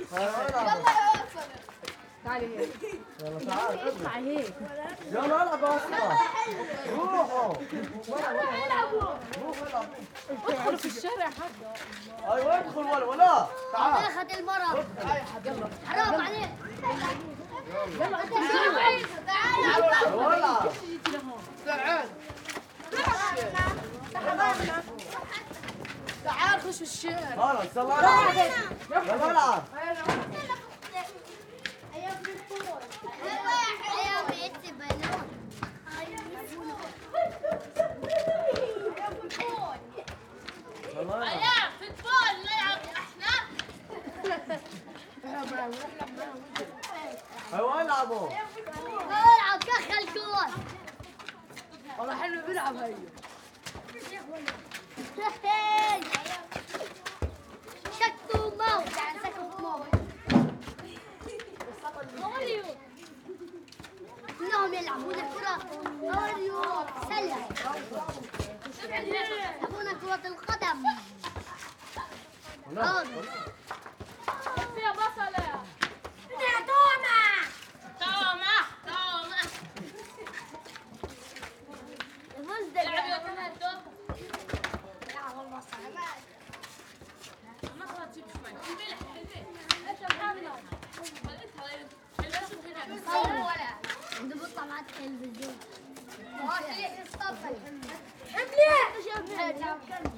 تعالي هيك. يلا تعال اطلع هيك. يلا العب اصلا روحوا روحوا العبوا ادخلوا في الشارع حدا. ايوه ادخل ولا تعال اخذ المرض. يلا حرام عليك. يلا انت تعال ولا تعال خش الشارع. خلاص يلا العب يلا العب يلا العب فوتبول نلعب احنا. ايوه العبوا العب دخل جول. والله حلو بيلعب هي. شكو موت يعني سكت موت. كلهم يلعبون كرة أوريو سلة. يلعبون كرة القدم. فيها بصلة. تومة. العب يا رونالدو. لا والله صعب. ما خلاص تجيب شوي. الملح انت محمد. عنده بطة مع التلفزيون. حملي.